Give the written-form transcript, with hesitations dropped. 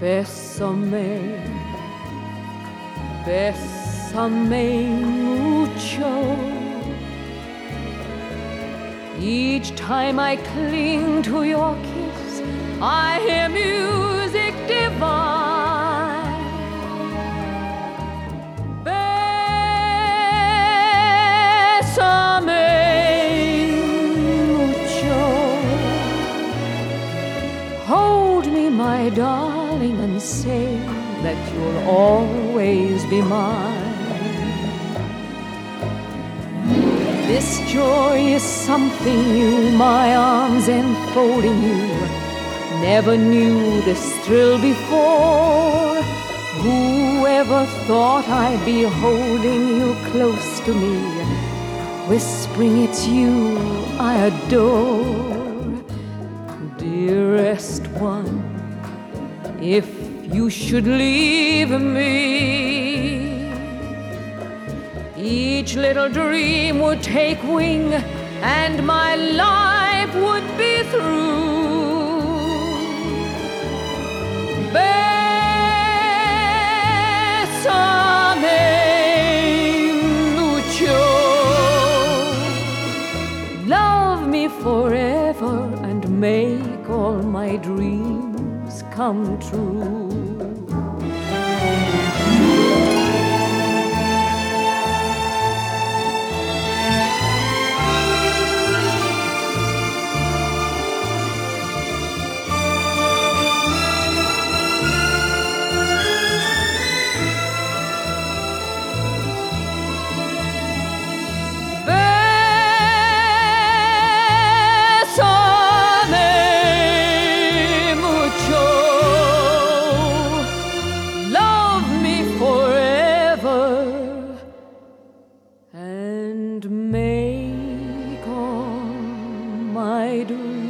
Bésame, bésame mucho. Each time I cling to your kiss, I hear music divine. Bésame mucho. Hold me, my darling, and say that you'll always be mine. This joy is something new, my arms enfolding you. Never knew this thrill before. Whoever thought I'd be holding you close to me, whispering it's you I adore. Dearest one, if you should leave me, each little dream would take wing and my life would be through. Bésame mucho. Love me forever and make all my dreams come true. And make all my dreams